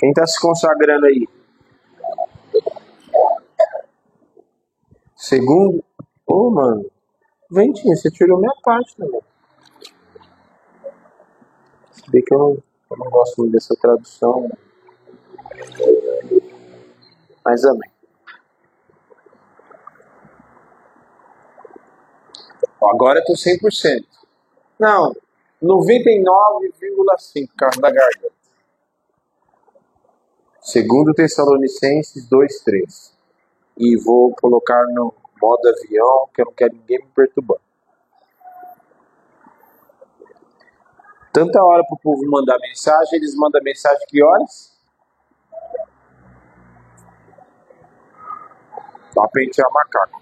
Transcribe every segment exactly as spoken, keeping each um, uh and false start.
Quem está se consagrando aí? Segundo? Ô, mano. Ventinho, você tirou minha parte, né? Se bem que eu não, eu não gosto muito dessa tradução. Né? Mas amém. Agora eu tô cem por cento. Não, noventa e nove vírgula cinco por causa da garganta. Segundo Tessalonicenses dois, três. E vou colocar no modo avião, que eu não quero ninguém me perturbando. Tanta hora pro povo mandar mensagem, eles mandam mensagem que horas? Pra pentear macaco.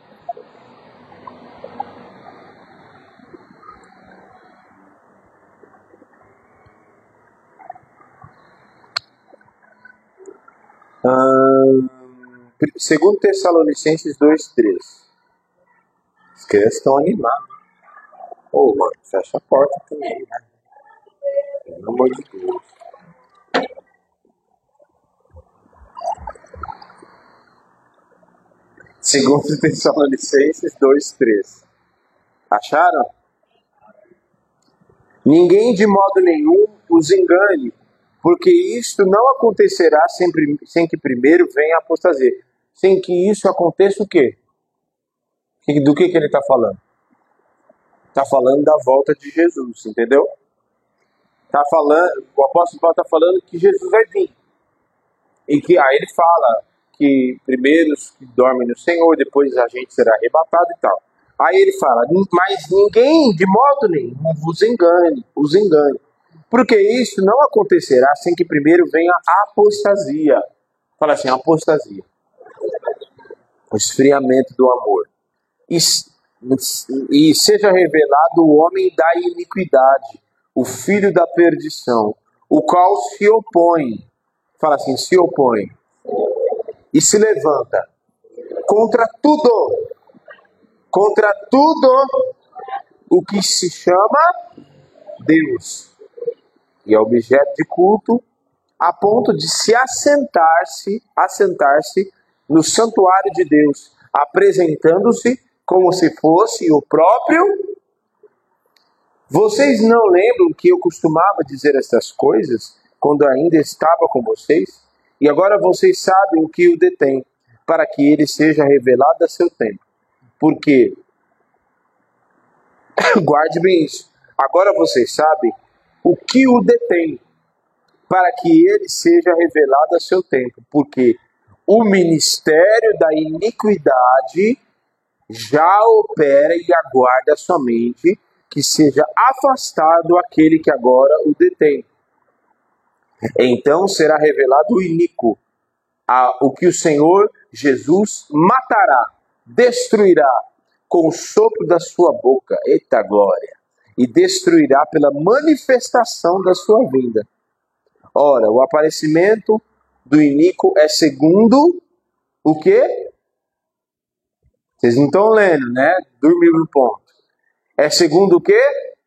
Hum, segundo Tessalonicenses dois, três. As crianças estão animadas. Ô, oh, mano, fecha a porta também, né? Pelo amor de Deus. Segundo Tessalonicenses dois, três. Acharam? Ninguém de modo nenhum os engane, porque isto não acontecerá sem, sem que primeiro venha a apostasia. Sem que isso aconteça o quê? Do que, que ele está falando? Está falando da volta de Jesus, entendeu? Tá falando, o apóstolo Paulo está falando que Jesus vai vir. E que aí ele fala que primeiro os que dormem no Senhor, depois a gente será arrebatado e tal. Aí ele fala, mas ninguém de modo nenhum vos engane, os engane. Porque isso não acontecerá sem que primeiro venha a apostasia. Fala assim, apostasia. O esfriamento do amor. E, e seja revelado o homem da iniquidade, o filho da perdição, o qual se opõe. Fala assim, se opõe. E se levanta contra tudo. Contra tudo o que se chama Deus. E é objeto de culto, a ponto de se assentar-se, assentar-se no santuário de Deus, apresentando-se como se fosse o próprio. Vocês não lembram que eu costumava dizer estas coisas quando ainda estava com vocês? E agora vocês sabem o que o detém, para que ele seja revelado a seu tempo. Porque, guarde bem isso, agora vocês sabem o que o detém, para que ele seja revelado a seu tempo, porque o ministério da iniquidade já opera e aguarda somente que seja afastado aquele que agora o detém. Então será revelado o iníquo, a, o que o Senhor Jesus matará, destruirá com o sopro da sua boca, eita glória, e destruirá pela manifestação da sua vinda. Ora, o aparecimento do iníquo é segundo o quê? Vocês não estão lendo, né? Dormiu no ponto. É segundo o quê?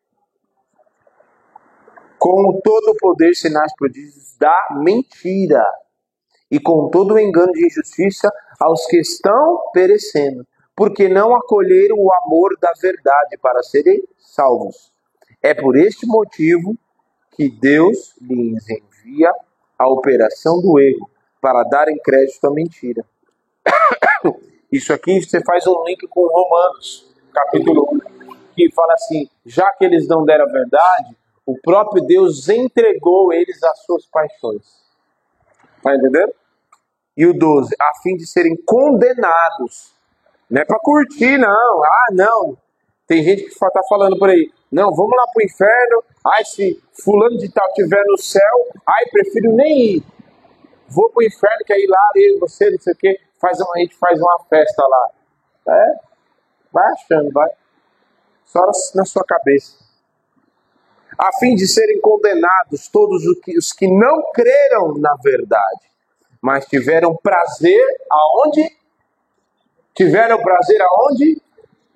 Com todo o poder, sinais, prodígios da mentira. E com todo o engano de injustiça aos que estão perecendo. Porque não acolheram o amor da verdade para serem salvos. É por este motivo que Deus lhes envia a operação do erro, para darem crédito à mentira. Isso aqui você faz um link com Romanos, capítulo um, que fala assim, já que eles não deram a verdade, o próprio Deus entregou eles às suas paixões. Tá entendendo? E o doze, a fim de serem condenados. Não é para curtir, não. Ah, não. Tem gente que está falando por aí, não, vamos lá pro inferno, ai, se fulano de tal estiver no céu, ai, prefiro nem ir. Vou pro inferno, que aí lá, eu, você, não sei o quê, faz uma, a gente faz uma festa lá. É, vai achando, vai. Só na sua cabeça. A fim de serem condenados todos os que, os que não creram na verdade, mas tiveram prazer aonde? Tiveram prazer aonde?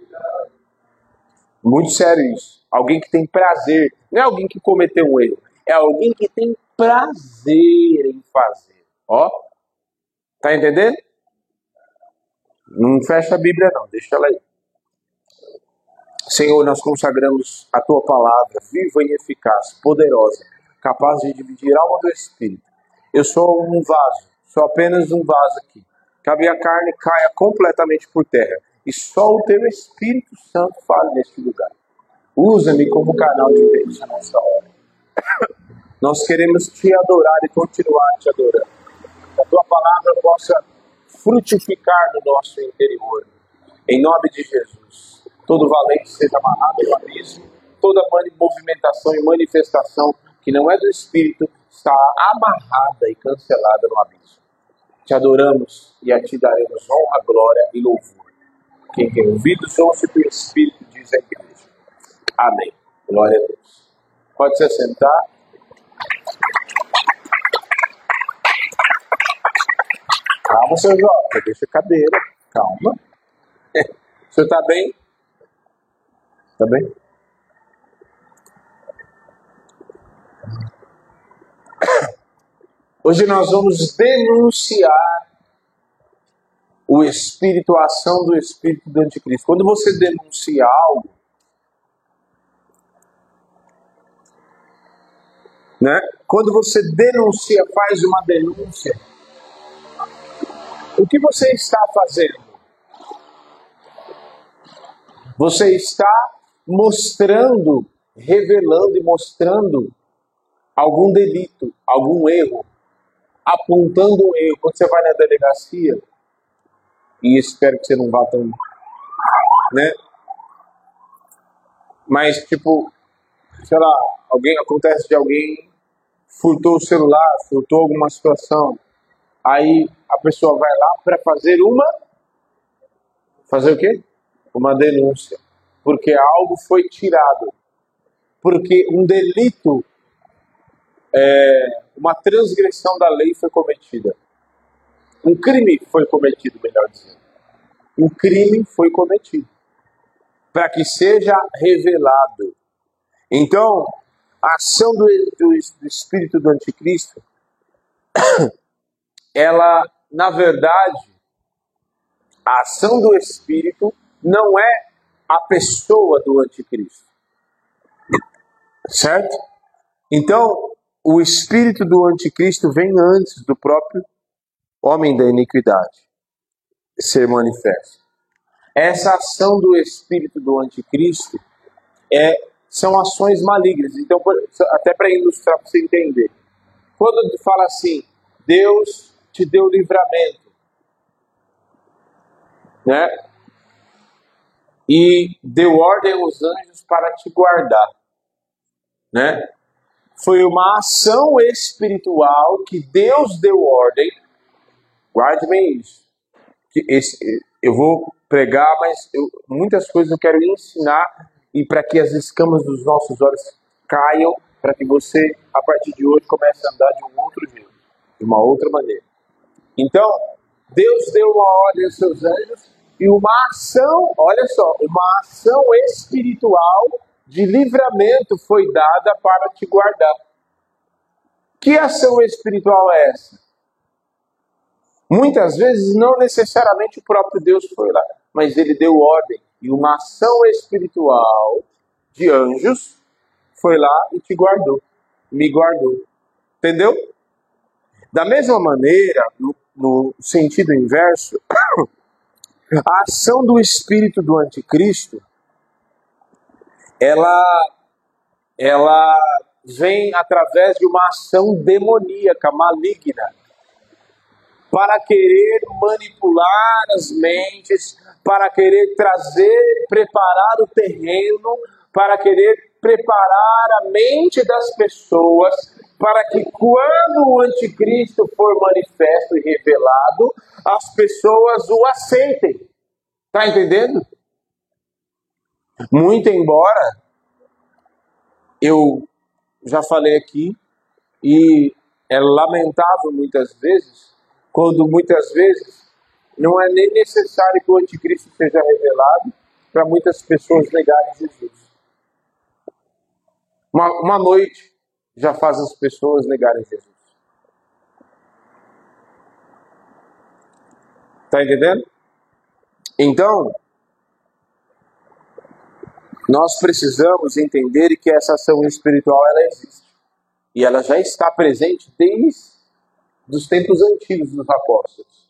Muito sério isso. Alguém que tem prazer, não é alguém que cometeu um erro. é alguém que tem prazer em fazer. Ó, tá entendendo? Não fecha a Bíblia não, deixa ela aí. Senhor, nós consagramos a Tua palavra, viva e eficaz, poderosa, capaz de dividir a alma do Espírito. Eu sou um vaso, sou apenas um vaso aqui. Que a minha carne caia completamente por terra e só o Teu Espírito Santo fale neste lugar. Usa-me como canal de bênção nessa hora. Nós queremos Te adorar e continuar Te adorando. Que a Tua palavra possa frutificar no nosso interior. Em nome de Jesus. Todo valente seja amarrado no abismo, toda movimentação e manifestação que não é do Espírito está amarrada e cancelada no abismo. Te adoramos e a Ti daremos honra, glória e louvor. Quem tem ouvidos, ouça o que o Espírito diz à igreja. Amém. Glória a Deus. Pode se assentar. Calma, seu Jota, deixa a cadeira. Calma. O senhor está bem? Tá bem? Hoje nós vamos denunciar o espírito, a ação do espírito do anticristo. Quando você denuncia algo, né? Quando você denuncia, faz uma denúncia, o que você está fazendo? Você está mostrando, revelando e mostrando algum delito, algum erro, apontando um erro. Quando você vai na delegacia, e espero que você não vá tão, né? Mas, tipo, sei lá, alguém, acontece de alguém furtou o celular, furtou alguma situação, aí a pessoa vai lá para fazer uma, fazer o quê? Uma denúncia, porque algo foi tirado, porque um delito, é, uma transgressão da lei foi cometida. Um crime foi cometido, melhor dizendo. Um crime foi cometido. Para que seja revelado. Então, a ação do, do, do espírito do anticristo, ela, na verdade, a ação do espírito não é a pessoa do anticristo. Certo? Então, o espírito do anticristo vem antes do próprio homem da iniquidade ser manifesto. Essa ação do espírito do anticristo é, são ações malignas. Então, até para ilustrar, para você entender. Quando fala assim, Deus te deu livramento, né? E deu ordem aos anjos para te guardar, né? Foi uma ação espiritual que Deus deu ordem. Guarde bem isso. Que esse, eu vou pregar, mas eu, muitas coisas eu quero ensinar e para que as escamas dos nossos olhos caiam, para que você, a partir de hoje, comece a andar de um outro jeito, de uma outra maneira. Então, Deus deu uma ordem aos seus anjos e uma ação, olha só, uma ação espiritual de livramento foi dada para te guardar. Que ação espiritual é essa? Muitas vezes não necessariamente o próprio Deus foi lá, mas ele deu ordem. E uma ação espiritual de anjos foi lá e te guardou, me guardou. Entendeu? Da mesma maneira, no, no sentido inverso, a ação do espírito do anticristo, ela, ela vem através de uma ação demoníaca, maligna, para querer manipular as mentes, para querer trazer, preparar o terreno, para querer preparar a mente das pessoas, para que quando o anticristo for manifesto e revelado, as pessoas o aceitem. Está entendendo? Muito embora, eu já falei aqui, e é lamentável muitas vezes, quando muitas vezes não é nem necessário que o anticristo seja revelado para muitas pessoas negarem Jesus. Uma, uma noite, já faz as pessoas negarem Jesus. Tá entendendo? Então, nós precisamos entender que essa ação espiritual ela existe. E ela já está presente desde os tempos antigos dos apóstolos.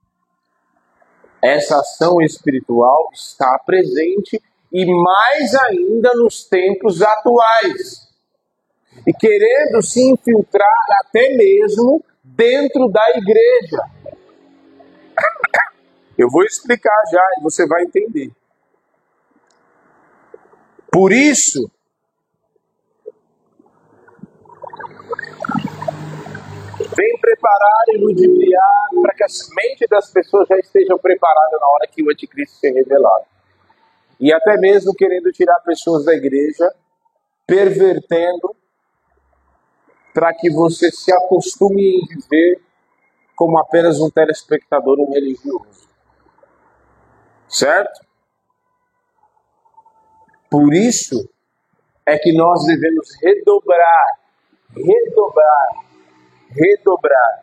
Essa ação espiritual está presente e mais ainda nos tempos atuais. E querendo se infiltrar até mesmo dentro da igreja. Eu vou explicar já e você vai entender. Por isso, vem preparar e ludibriar para que a mente das pessoas já estejam preparadas na hora que o anticristo ser revelado. E até mesmo querendo tirar pessoas da igreja, pervertendo, para que você se acostume em viver como apenas um telespectador, um religioso. Certo? Por isso é que nós devemos redobrar, redobrar, redobrar,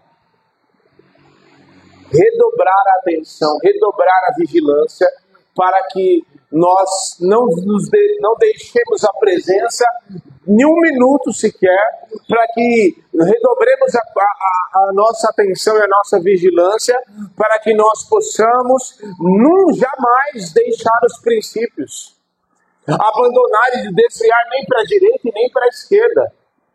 redobrar a atenção, redobrar a vigilância, para que nós não, nos de, não deixemos a presença nem um minuto sequer, para que redobremos a, a, a nossa atenção e a nossa vigilância, para que nós possamos não jamais deixar os princípios, abandonar e desviar nem para a direita e nem para a esquerda.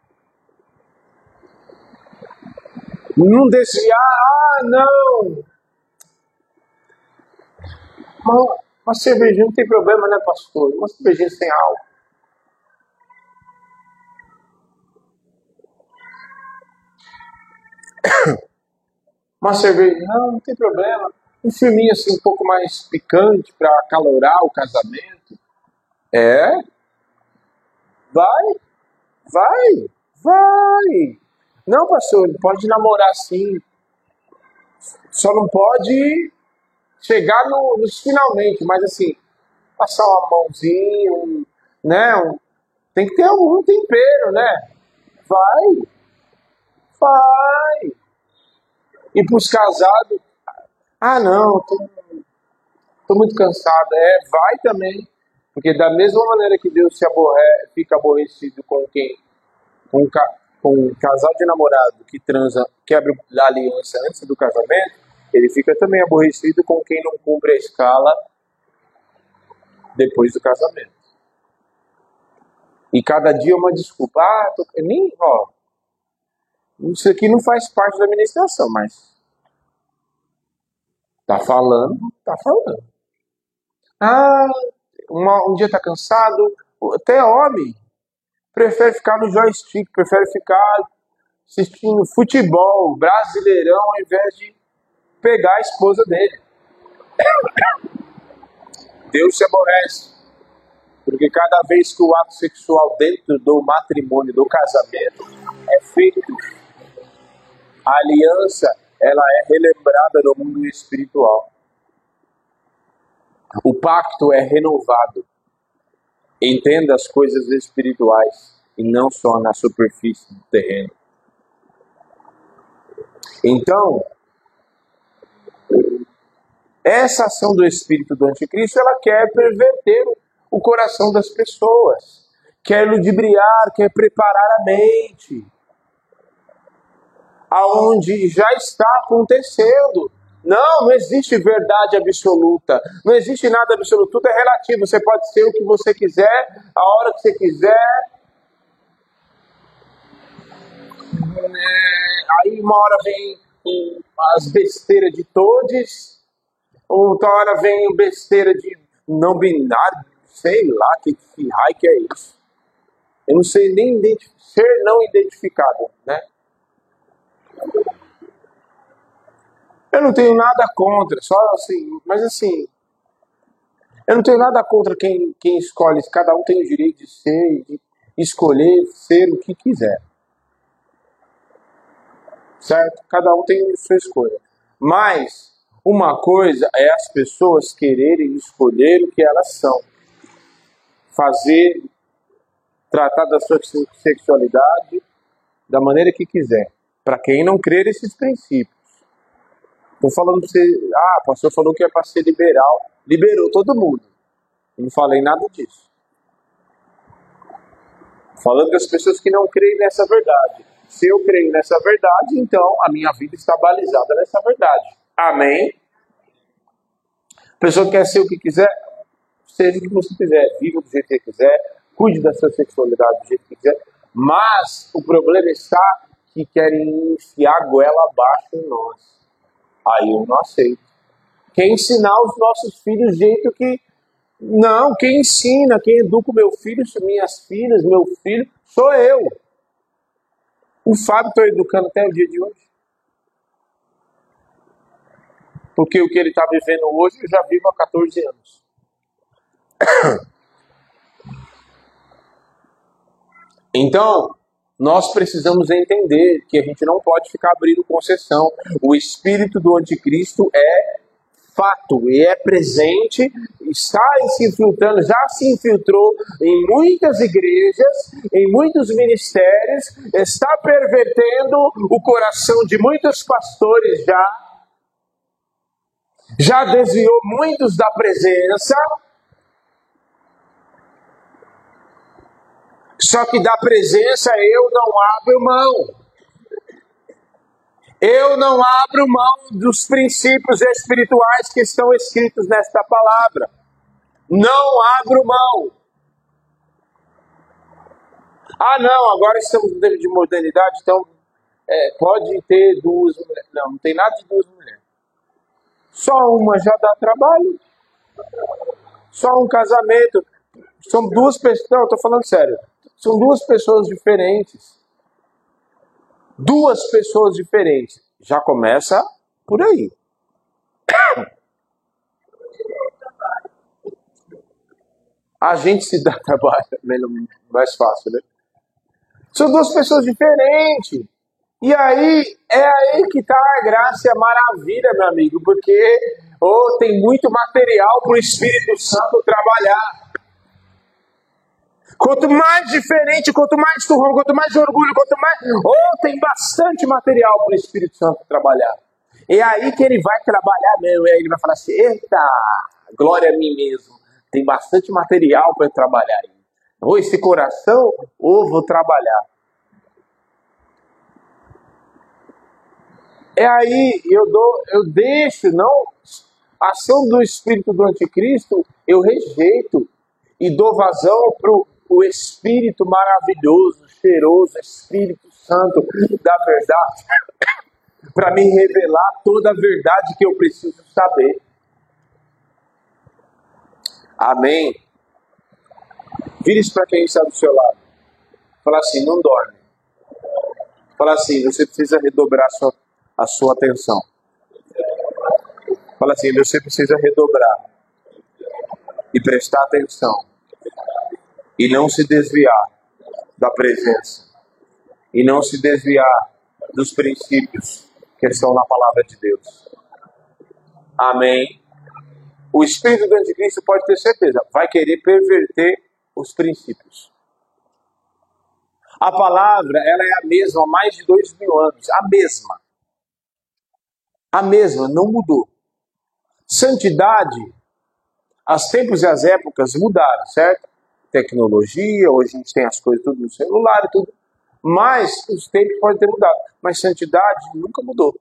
Não desviar, ah não, uma, uma cervejinha não tem problema, né, pastor? Uma cervejinha sem álcool. Uma cerveja, não, não tem problema. Um filminho assim um pouco mais picante para acalorar o casamento. É? Vai, vai, vai. Não, pastor, ele pode namorar sim. Só não pode chegar no, nos finalmente, mas assim, passar uma mãozinha, um, né? Um, tem que ter algum tempero, né? Vai, vai. E para os casados, ah não, tô, tô muito cansado. É, vai também. Porque da mesma maneira que Deus se aborre, fica aborrecido com quem, com, com um casal de namorado que transa, quebra a aliança antes do casamento, ele fica também aborrecido com quem não cumpre a escala depois do casamento. E cada dia uma desculpa. Ah, tô, nem, ó, isso aqui não faz parte da ministração, mas tá falando, tá falando. Ah, uma, um dia tá cansado, até homem prefere ficar no joystick, prefere ficar assistindo futebol, brasileirão, ao invés de pegar a esposa dele. Deus se aborrece, porque cada vez que o ato sexual dentro do matrimônio, do casamento, é feito, a aliança, ela é relembrada no mundo espiritual. O pacto é renovado. Entenda as coisas espirituais e não só na superfície do terreno. Então, essa ação do espírito do anticristo, ela quer perverter o coração das pessoas, quer ludibriar, quer preparar a mente, aonde já está acontecendo. Não, não existe verdade absoluta, não existe nada absoluto, tudo é relativo, você pode ser o que você quiser, a hora que você quiser. É, aí uma hora vem um, as besteiras de todes, outra hora vem besteira de não binário, sei lá que, que raio que é isso. Eu não sei nem ser não identificado, né? Eu não tenho nada contra, só assim, mas assim, eu não tenho nada contra quem, quem escolhe, cada um tem o direito de ser, de escolher ser o que quiser. Certo? Cada um tem a sua escolha. Mas uma coisa é as pessoas quererem escolher o que elas são. Fazer, tratar da sua sexualidade da maneira que quiser. Para quem não crer esses princípios. Estou falando para você, ah, o pastor falou que é para ser liberal. Liberou todo mundo. Eu não falei nada disso. Falando das pessoas que não creem nessa verdade. Se eu creio nessa verdade, então a minha vida está balizada nessa verdade. Amém? A pessoa quer ser o que quiser, seja o que você quiser, viva do jeito que quiser, cuide da sua sexualidade do jeito que quiser, mas o problema está que querem enfiar a goela abaixo em nós. Aí eu não aceito. Quer ensinar os nossos filhos do jeito que... Não, quem ensina, quem educa o meu filho, minhas filhas, meu filho, sou eu. O Fábio estou educando até o dia de hoje. Porque o que ele está vivendo hoje, eu já vivo há quatorze anos. Então, nós precisamos entender que a gente não pode ficar abrindo concessão. O espírito do anticristo é fato, e é presente, está se infiltrando, já se infiltrou em muitas igrejas, em muitos ministérios, está pervertendo o coração de muitos pastores já, já desviou muitos da presença, só que da presença eu não abro mão. Eu não abro mão dos princípios espirituais que estão escritos nesta palavra. Não abro mão. Ah, não, agora estamos no tempo de modernidade, então é, pode ter duas mulheres. Não, não tem nada de duas mulheres. Só uma já dá trabalho. Só um casamento. São duas pessoas. Não, estou falando sério. São duas pessoas diferentes. Duas pessoas diferentes. Já começa por aí. A gente se dá trabalho, mais fácil, né? São duas pessoas diferentes. E aí, é aí que está a graça e a maravilha, meu amigo. Porque oh, tem muito material para o Espírito Santo trabalhar. Quanto mais diferente, quanto mais turrão, quanto mais orgulho, quanto mais... Oh, tem bastante material para o Espírito Santo trabalhar. É aí que ele vai trabalhar mesmo. E aí ele vai falar assim, eita, glória a mim mesmo. Tem bastante material para trabalhar aí. Ou esse coração, ou vou trabalhar. É aí, eu, dou, eu deixo, não... A ação do Espírito do Anticristo, eu rejeito. E dou vazão para o Espírito maravilhoso, cheiroso, Espírito Santo da verdade, para me revelar toda a verdade que eu preciso saber. Amém? Vire-se para quem está do seu lado. Fala assim, não dorme. Fala assim, você precisa redobrar a sua, a sua atenção. Fala assim, você precisa redobrar e prestar atenção. E não se desviar da presença. E não se desviar dos princípios que estão na palavra de Deus. Amém? O espírito do anticristo, pode ter certeza, vai querer perverter os princípios. A palavra, ela é a mesma há mais de dois mil anos. A mesma. A mesma, não mudou. Santidade, os tempos e as épocas mudaram, certo? Tecnologia, hoje a gente tem as coisas tudo no celular e tudo. Mas os tempos podem ter mudado. Mas santidade nunca mudou.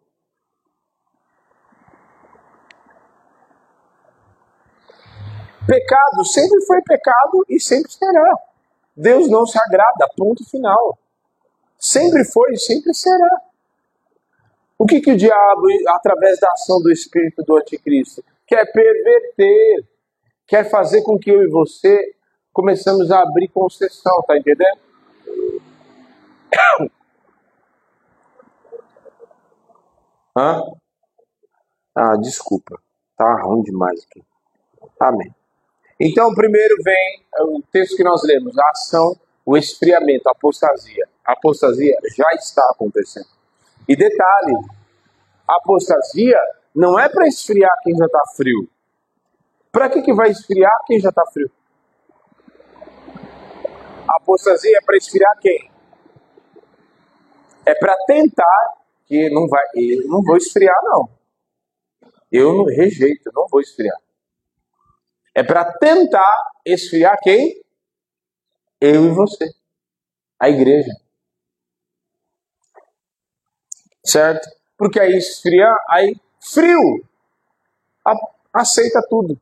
Pecado sempre foi pecado e sempre será. Deus não se agrada, ponto final. Sempre foi e sempre será. O que, que o diabo, através da ação do espírito do anticristo, quer perverter, quer fazer com que eu e você começamos a abrir concessão, tá entendendo? Hã? Ah, desculpa. Tá ruim demais aqui. Amém. Então, primeiro vem o texto que nós lemos, a ação, o esfriamento, a apostasia. A apostasia já está acontecendo. E detalhe, a apostasia não é para esfriar quem já está frio. Para que, que vai esfriar quem já está frio? A apostasia é para esfriar quem? É para tentar que não vai, eu não vou esfriar não. Eu não rejeito, não vou esfriar. É para tentar esfriar quem? Eu e você. A igreja. Certo? Porque aí esfria, aí frio. A- aceita tudo.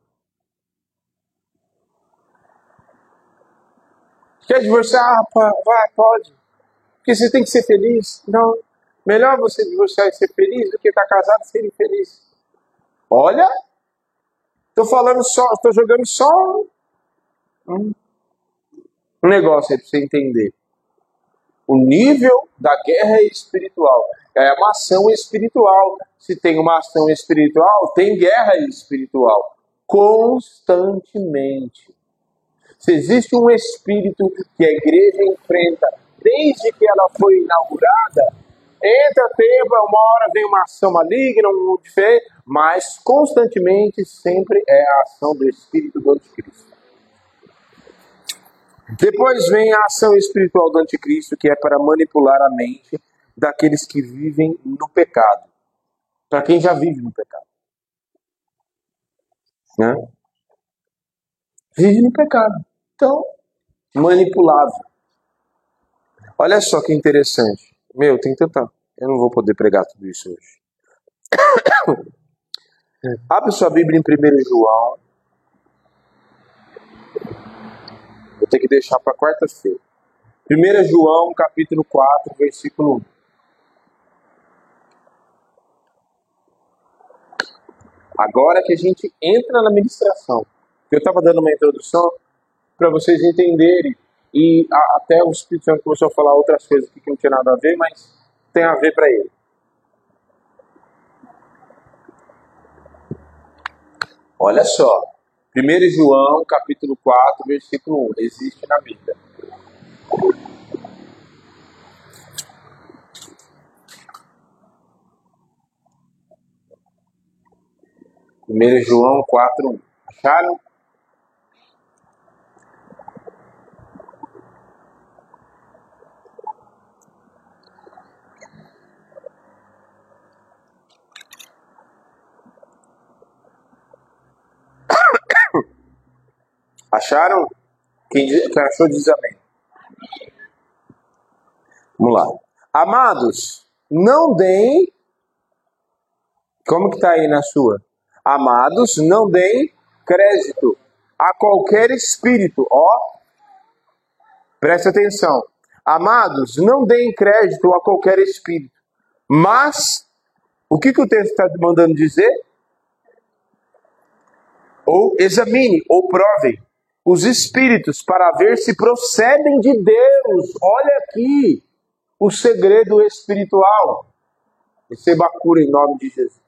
Quer divorciar? Ah, pá, vai, pode. Porque você tem que ser feliz. Não. Melhor você divorciar e ser feliz do que estar casado e ser infeliz. Olha, tô falando só, tô jogando só um, um negócio aí pra você entender. O nível da guerra é espiritual. É uma ação espiritual. Se tem uma ação espiritual, tem guerra espiritual. Constantemente. Se existe um espírito que a igreja enfrenta desde que ela foi inaugurada, entra tempo, uma hora vem uma ação maligna, um diferente, mas constantemente sempre é a ação do espírito do anticristo. Depois vem a ação espiritual do anticristo, que é para manipular a mente daqueles que vivem no pecado. Para quem já vive no pecado. Né? Vive no pecado. Então, manipulável. Olha só que interessante. Meu, tem tanta... Eu não vou poder pregar tudo isso hoje. Abre sua Bíblia em primeiro João. Vou ter que deixar para quarta-feira. primeiro João, capítulo quatro, versículo um. Agora que a gente entra na ministração. Eu estava dando uma introdução para vocês entenderem. E a, até o Espírito Santo começou a falar outras coisas que não tinha nada a ver, mas tem a ver para ele. Olha só. primeiro João, capítulo quatro, versículo um. Existe na Bíblia. primeiro João quatro, um. Acharam? Acharam? Quem, quem achou diz amém. Vamos lá. Amados, não deem... Como que está aí na sua? Amados, não deem crédito a qualquer espírito. Ó, presta atenção. Amados, não deem crédito a qualquer espírito. Mas, o que, que o texto está mandando dizer? Ou examine, ou provem os espíritos para ver se procedem de Deus. Olha aqui o segredo espiritual. Receba a cura em nome de Jesus.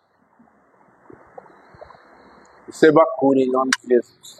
Receba a cura em nome de Jesus.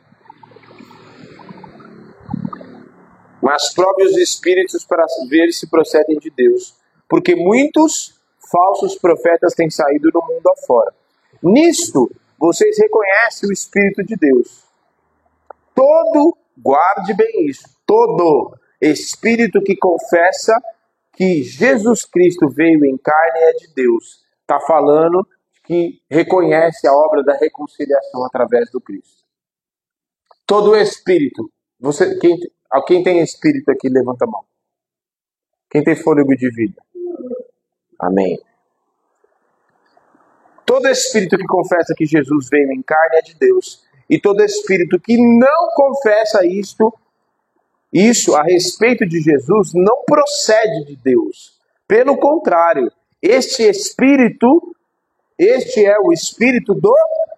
Mas prove os espíritos para ver se procedem de Deus. Porque muitos falsos profetas têm saído do mundo afora. Nisto, vocês reconhecem o Espírito de Deus. Todo, guarde bem isso, todo espírito que confessa que Jesus Cristo veio em carne é de Deus. Está falando que reconhece a obra da reconciliação através do Cristo. Todo espírito, você, quem, quem tem espírito aqui, levanta a mão. Quem tem fôlego de vida? Amém. Todo espírito que confessa que Jesus veio em carne é de Deus. E todo espírito que não confessa isto, isso a respeito de Jesus, não procede de Deus. Pelo contrário, este espírito, este é o espírito do...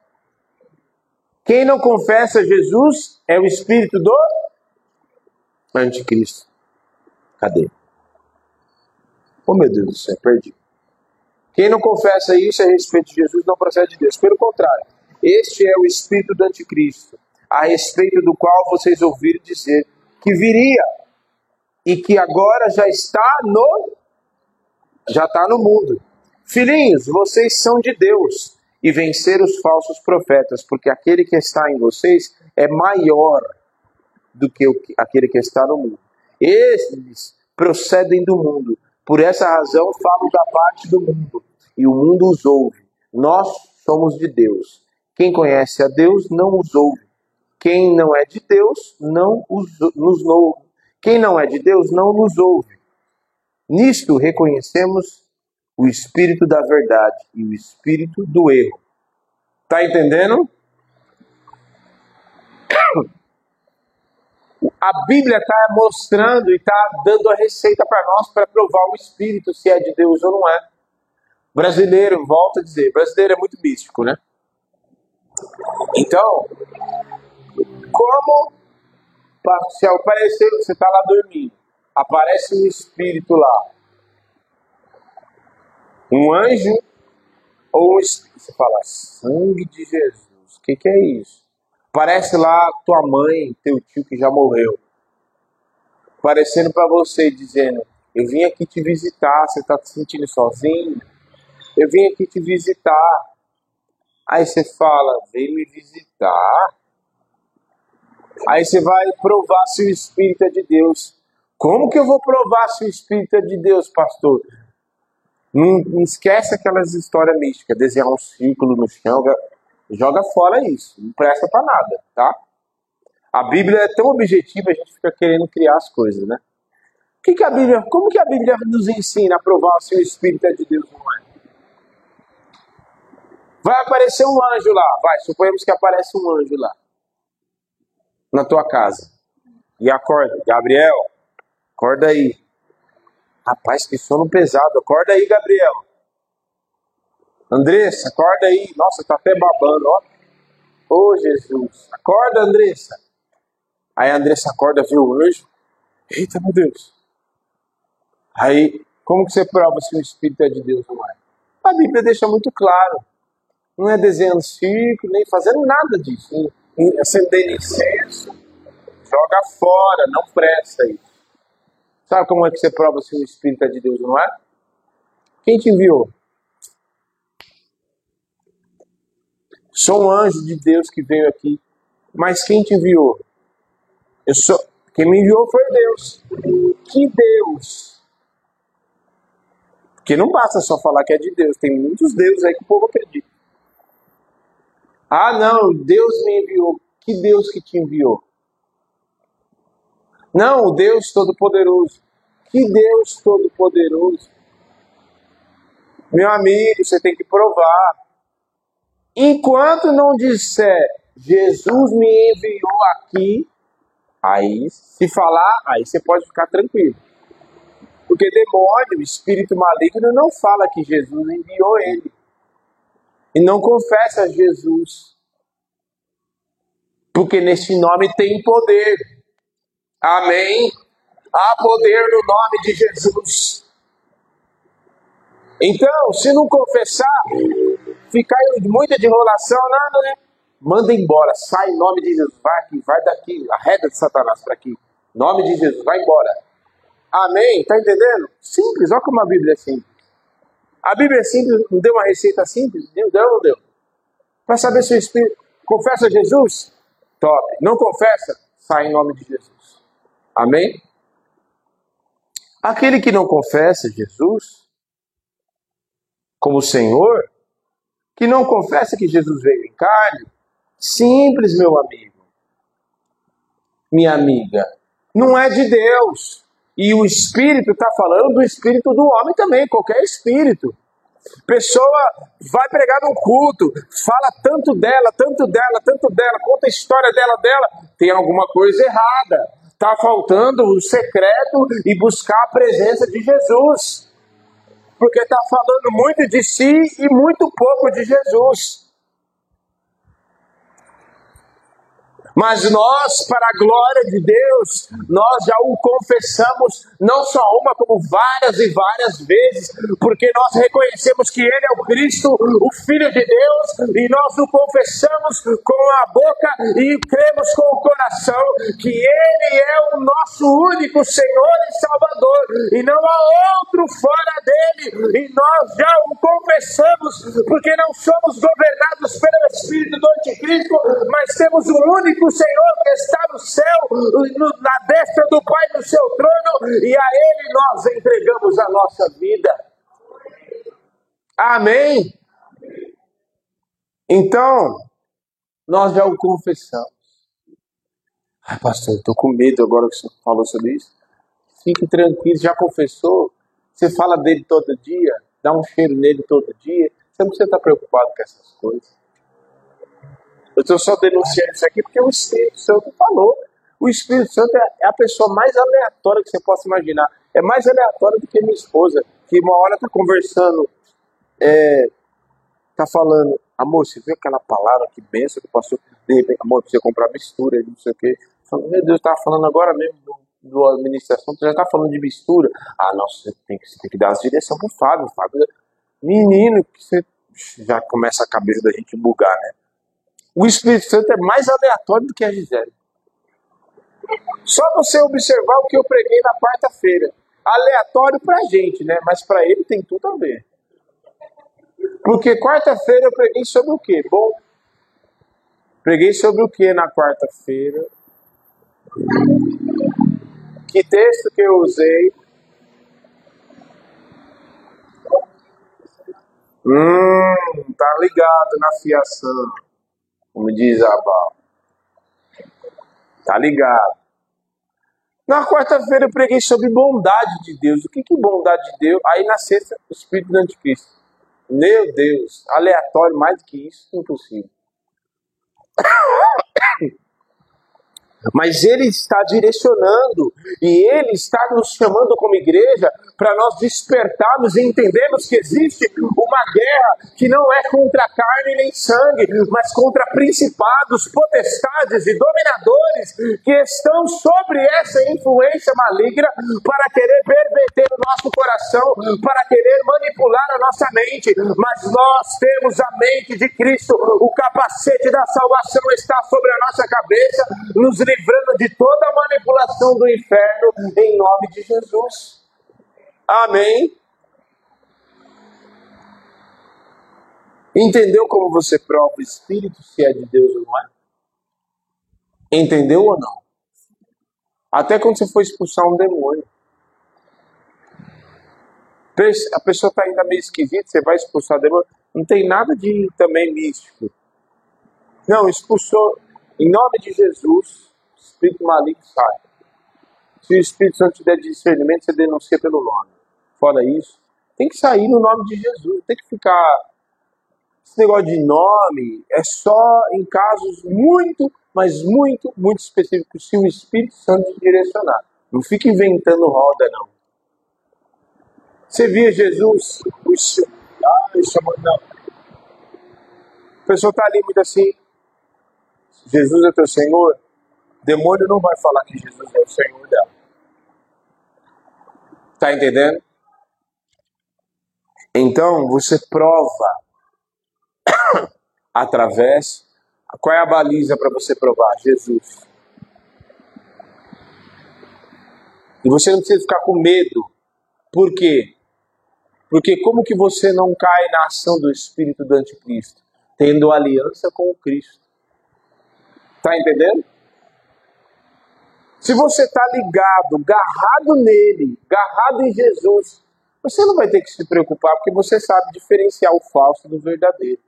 Quem não confessa Jesus é o espírito do anticristo. Cadê? Oh, meu Deus do céu, perdi. Quem não confessa isso a respeito de Jesus não procede de Deus. Pelo contrário, este é o espírito do anticristo, a respeito do qual vocês ouviram dizer que viria e que agora já está no já está no mundo. Filhinhos, vocês são de Deus e venceram os falsos profetas, porque aquele que está em vocês é maior do que aquele que está no mundo. Eles procedem do mundo, Por essa razão falo da parte do mundo, e o mundo os ouve. Nós somos de Deus. Quem conhece a Deus não os ouve. Quem não é de Deus não os, nos ouve. Quem não é de Deus não nos ouve. Nisto reconhecemos o espírito da verdade e o espírito do erro. Tá entendendo? A Bíblia está mostrando e está dando a receita para nós para provar o espírito, se é de Deus ou não é. Brasileiro, volto a dizer, brasileiro é muito místico, né? Então, como se aparecer, você está lá dormindo, aparece um espírito lá, um anjo ou um espírito, você fala, sangue de Jesus, o que, que é isso? Aparece lá tua mãe, teu tio que já morreu, aparecendo para você, dizendo, eu vim aqui te visitar, você está se sentindo sozinho? Eu vim aqui te visitar. Aí você fala, vem me visitar? Aí você vai provar se o Espírito é de Deus. Como que eu vou provar se o Espírito é de Deus, pastor? Não, não esquece aquelas histórias místicas, desenhar um círculo no chão, joga fora isso, não presta para nada, tá? A Bíblia é tão objetiva, a gente fica querendo criar as coisas, né? O que que a Bíblia, como que a Bíblia nos ensina a provar se o Espírito é de Deus ou não é? Vai aparecer um anjo lá, vai, suponhamos que aparece um anjo lá, na tua casa. E acorda, Gabriel, acorda aí. Rapaz, que sono pesado, acorda aí, Gabriel. Andressa, acorda aí. Nossa, tá até babando, ó. Ô, oh, Jesus. Acorda, Andressa. Aí a Andressa acorda, vê o anjo. Eita, meu Deus. Aí, como que você prova se o Espírito é de Deus ou não é? A Bíblia deixa muito claro. Não é desenhando círculo, nem fazendo nada disso. Nem, nem acendendo incenso. Joga fora, não presta isso. Sabe como é que você prova se o Espírito é de Deus ou não é? Quem te enviou? Sou um anjo de Deus que veio aqui. Mas quem te enviou? Eu sou... Quem me enviou foi Deus. Que Deus? Porque não basta só falar que é de Deus. Tem muitos deuses aí que o povo acredita. Ah, não, Deus me enviou. Que Deus que te enviou? Não, o Deus Todo-Poderoso. Que Deus Todo-Poderoso? Meu amigo, você tem que provar. Enquanto não disser, Jesus me enviou aqui, aí, se falar, aí você pode ficar tranquilo. Porque demônio, espírito maligno, não fala que Jesus enviou ele. E não confessa Jesus. Porque nesse nome tem poder. Amém? Há poder no nome de Jesus. Então, se não confessar, ficar em muita de enrolação, não, né? Manda embora, sai em nome de Jesus. Vai aqui, vai daqui, arreda de Satanás para aqui. Em nome de Jesus, vai embora. Amém? Tá entendendo? Simples, olha como a Bíblia é simples. A Bíblia é simples, não deu uma receita simples? Deu, deu ou não deu? Para saber se o Espírito confessa Jesus? Top. Não confessa? Sai em nome de Jesus. Amém? Aquele que não confessa Jesus como Senhor, que não confessa que Jesus veio em carne, simples, meu amigo, minha amiga, não é de Deus. E o Espírito está falando do Espírito do homem também, qualquer Espírito. Pessoa vai pregar no culto, fala tanto dela, tanto dela, tanto dela, conta a história dela, dela, tem alguma coisa errada. Está faltando o secreto e buscar a presença de Jesus. Porque está falando muito de si e muito pouco de Jesus. Mas nós, para a glória de Deus, nós já o confessamos não só uma, como várias e várias vezes, porque nós reconhecemos que Ele é o Cristo, o Filho de Deus, e nós o confessamos com a boca e cremos com o coração que Ele é o nosso único Senhor e Salvador, e não há outro fora dele, e nós já o confessamos, porque não somos governados pelo Espírito do Anticristo, mas temos um único Senhor que está no céu, no, na destra do Pai do seu trono, e a Ele nós entregamos a nossa vida. Amém? Então, nós já o confessamos. Ai, pastor, eu estou com medo agora que você falou sobre isso. Fique tranquilo, já confessou? Você fala dele todo dia? Dá um cheiro nele todo dia? Você não precisa estar preocupado com essas coisas. Eu estou só denunciando isso aqui porque o Espírito Santo falou. O Espírito Santo é a pessoa mais aleatória que você possa imaginar. É mais aleatória do que minha esposa, que uma hora está conversando, é, tá falando, amor, você viu aquela palavra que benção que passou? De repente, amor, precisa comprar mistura, não sei o quê. Falo, meu Deus, eu estava falando agora mesmo do, do administração, você já está falando de mistura. Ah, nossa, você tem que, você tem que dar as direções pro Fábio. Fábio, menino, que você já começa a cabeça da gente bugar, né? O Espírito Santo é mais aleatório do que a Gisele. Só você observar o que eu preguei na quarta-feira. Aleatório pra gente, né? Mas pra ele tem tudo a ver. Porque quarta-feira eu preguei sobre o quê? Bom, preguei sobre o quê na quarta-feira? Que texto que eu usei? Hum, tá ligado na fiação. Como diz a Val. Tá ligado. Na quarta-feira eu preguei sobre bondade de Deus. O que que bondade de Deus? Aí na sexta, o Espírito do Anticristo. Meu Deus, aleatório mais do que isso, impossível. Mas Ele está direcionando e Ele está nos chamando como igreja para nós despertarmos e entendermos que existe uma guerra que não é contra carne nem sangue, mas contra principados, potestades e dominadores que estão sobre essa influência maligna para querer perverter o nosso coração, para querer manipular a nossa mente. Mas nós temos a mente de Cristo, o capacete da salvação está sobre a nossa cabeça, nos livrando de toda a manipulação do inferno, em nome de Jesus. Amém? Entendeu como você prova o Espírito, se é de Deus ou não é? Entendeu ou não? Até quando você for expulsar um demônio. A pessoa está ainda meio esquisita, você vai expulsar o demônio. Não tem nada de também místico. Não, expulsou em nome de Jesus. Espírito maligno sai. Se o Espírito Santo te der discernimento, você denuncia pelo nome. Fora isso, tem que sair no nome de Jesus. Tem que ficar... Esse negócio de nome é só em casos muito, mas muito, muito específicos, se o Espírito Santo te direcionar. Não fica inventando roda, não. Você via Jesus... Puxa, ai, chamou, não. A pessoa está ali muito assim... Jesus é teu Senhor? Demônio não vai falar que Jesus é o Senhor dela. Tá entendendo? Então, você prova através... Qual é a baliza para você provar? Jesus. E você não precisa ficar com medo. Por quê? Porque como que você não cai na ação do Espírito do Anticristo? Tendo aliança com o Cristo. Tá entendendo? Se você está ligado, garrado nele, garrado em Jesus, você não vai ter que se preocupar, porque você sabe diferenciar o falso do verdadeiro.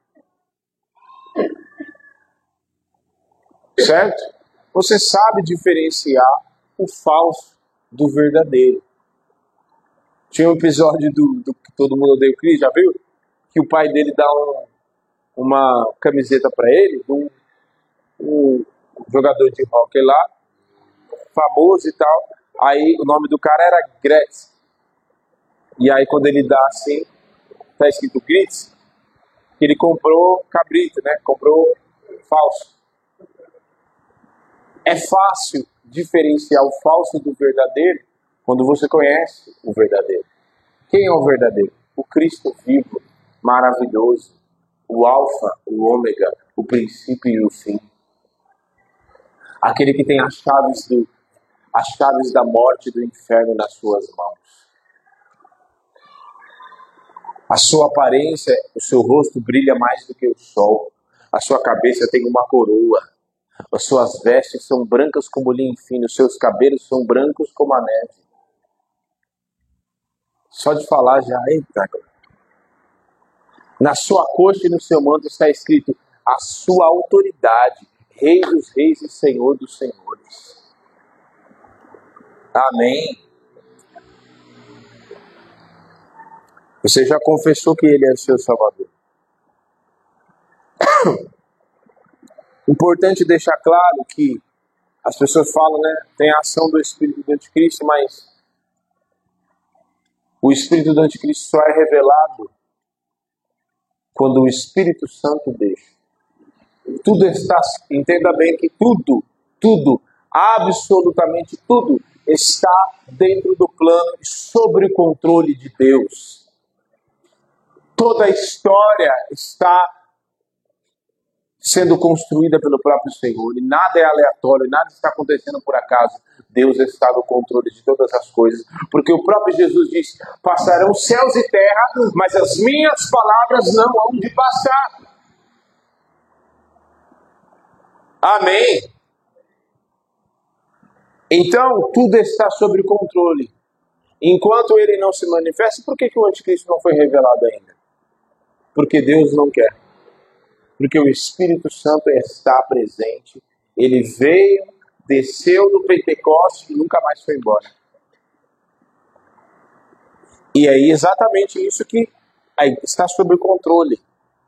Certo? Você sabe diferenciar o falso do verdadeiro. Tinha um episódio do, do que Todo Mundo Odeia o Chris, já viu? Que o pai dele dá um, uma camiseta para ele, de um, um jogador de hóquei lá, famoso e tal. Aí o nome do cara era Gretz. E aí quando ele dá assim, tá escrito Gretz, que ele comprou cabrito, né? Comprou falso. É fácil diferenciar o falso do verdadeiro quando você conhece o verdadeiro. Quem é o verdadeiro? O Cristo vivo, maravilhoso, o alfa, o ômega, o princípio e o fim. Aquele que tem as chaves, do, as chaves da morte e do inferno nas suas mãos. A sua aparência, o seu rosto brilha mais do que o sol. A sua cabeça tem uma coroa. As suas vestes são brancas como linho fino, os seus cabelos são brancos como a neve. Só de falar já, eita. Na sua coxa e no seu manto está escrito a sua autoridade, Rei dos reis e Senhor dos senhores. Amém. Você já confessou que Ele é o seu Salvador. Importante deixar claro que as pessoas falam, né, tem a ação do Espírito do Anticristo, mas o Espírito do Anticristo só é revelado quando o Espírito Santo deixa. Tudo está, entenda bem que tudo, tudo, absolutamente tudo está dentro do plano e sob o controle de Deus. Toda a história está sendo construída pelo próprio Senhor, e nada é aleatório, nada está acontecendo por acaso. Deus está no controle de todas as coisas, porque o próprio Jesus diz: passarão céus e terra, mas as minhas palavras não hão de passar. Amém? Então, tudo está sob controle. Enquanto ele não se manifesta, por que, que o anticristo não foi revelado ainda? Porque Deus não quer. Porque o Espírito Santo está presente. Ele veio, desceu no Pentecostes e nunca mais foi embora. E é exatamente isso que está sob controle.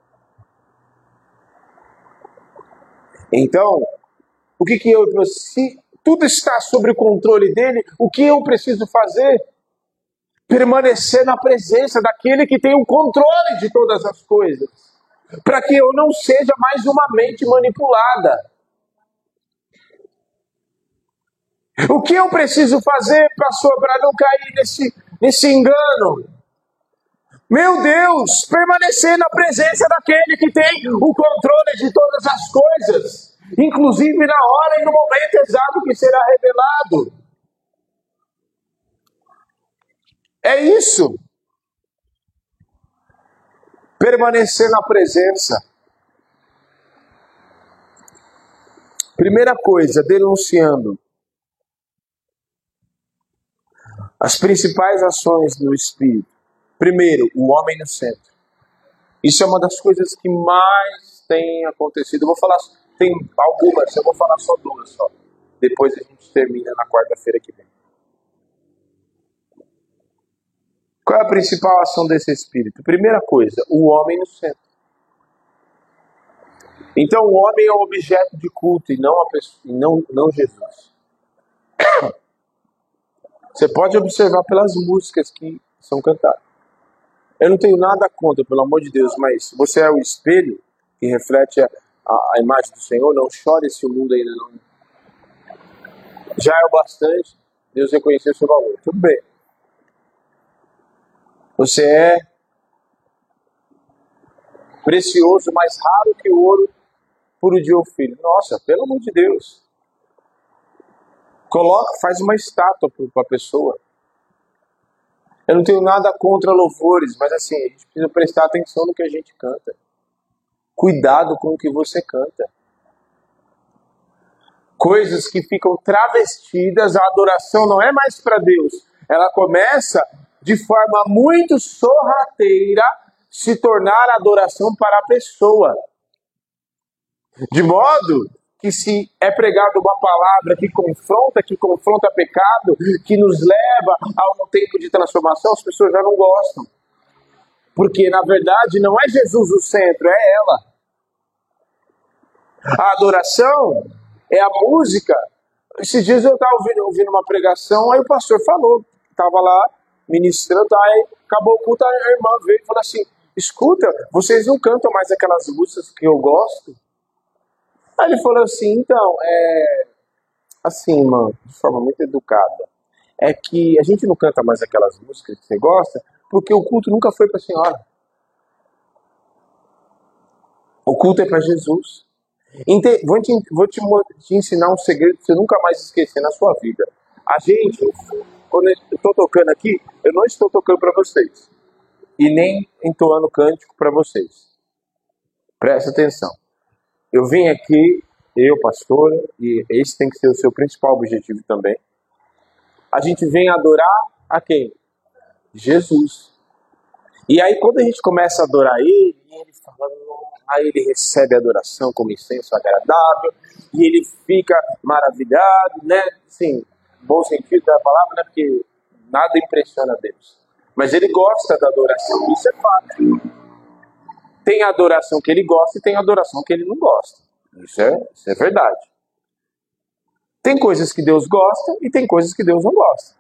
Então, o que, que eu... Se tudo está sob o controle dele, o que eu preciso fazer? Permanecer na presença daquele que tem o controle de todas as coisas. Para que eu não seja mais uma mente manipulada. O que eu preciso fazer, pastor, para não cair nesse, nesse engano? Meu Deus, permanecer na presença daquele que tem o controle de todas as coisas. Inclusive na hora e no momento exato que será revelado. É isso. Permanecer na presença. Primeira coisa, denunciando as principais ações do Espírito. Primeiro, o homem no centro. Isso é uma das coisas que mais tem acontecido. Eu vou falar, tem algumas, eu vou falar só duas só. Depois a gente termina na quarta-feira que vem. Qual é a principal ação desse Espírito? Primeira coisa, o homem no centro. Então o homem é o objeto de culto e não, a pessoa, e não, não Jesus. Você pode observar pelas músicas que são cantadas. Eu não tenho nada contra, pelo amor de Deus, mas você é o espelho que reflete a, a, a imagem do Senhor. Não chore se o mundo ainda não... Já é o bastante Deus reconhecer o seu valor. Tudo bem. Você é precioso, mais raro que o ouro puro de Ofir. Nossa, pelo amor de Deus. Coloca, faz uma estátua para a pessoa. Eu não tenho nada contra louvores, mas assim, a gente precisa prestar atenção no que a gente canta. Cuidado com o que você canta. Coisas que ficam travestidas, a adoração não é mais para Deus. Ela começa de forma muito sorrateira se tornar adoração para a pessoa. De modo que se é pregado uma palavra que confronta, que confronta pecado, que nos leva a um tempo de transformação, as pessoas já não gostam. Porque, na verdade, não é Jesus o centro, é ela. A adoração é a música. Esses dias eu estava ouvindo, ouvindo uma pregação, aí o pastor falou, estava lá ministrando, aí acabou o culto, a irmã veio e falou assim, escuta, vocês não cantam mais aquelas músicas que eu gosto? Aí ele falou assim, então, é... assim, mano, de forma muito educada, é que a gente não canta mais aquelas músicas que você gosta, porque o culto nunca foi para a senhora. O culto é para Jesus. Ente... Vou, te, vou te, te ensinar um segredo que você nunca mais esquecer na sua vida. A gente, quando eu estou tocando aqui, eu não estou tocando para vocês. E nem entoando cântico para vocês. Presta atenção. Eu vim aqui, eu, pastor, e esse tem que ser o seu principal objetivo também. A gente vem adorar a quem? Jesus. E aí quando a gente começa a adorar Ele, Ele fala, aí Ele recebe a adoração como incenso agradável, e Ele fica maravilhado, né? Sim, bom sentido da palavra, né? Porque nada impressiona Deus. Mas Ele gosta da adoração, isso é fato. Tem adoração que Ele gosta e tem adoração que Ele não gosta. Isso é, isso é verdade. Tem coisas que Deus gosta e tem coisas que Deus não gosta.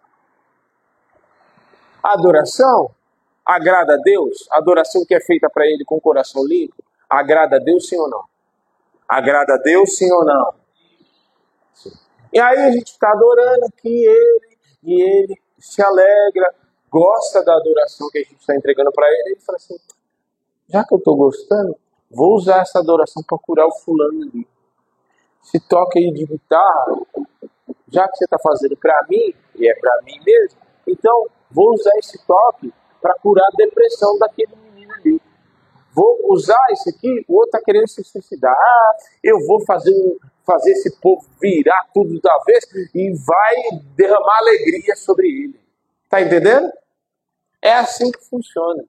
A adoração agrada a Deus? A adoração que é feita para Ele com o coração limpo, agrada a Deus sim ou não? Agrada a Deus sim ou não? Sim. E aí a gente está adorando aqui Ele, e Ele se alegra, gosta da adoração que a gente está entregando para Ele, e Ele fala assim, já que eu estou gostando, vou usar essa adoração para curar o fulano ali. Se toca aí de guitarra, já que você está fazendo para mim, e é para mim mesmo, então vou usar esse toque para curar a depressão daquele menino ali. Vou usar isso aqui, o outro está querendo se suicidar. Ah, eu vou fazer, fazer esse povo virar tudo da vez e vai derramar alegria sobre ele. Está entendendo? É assim que funciona.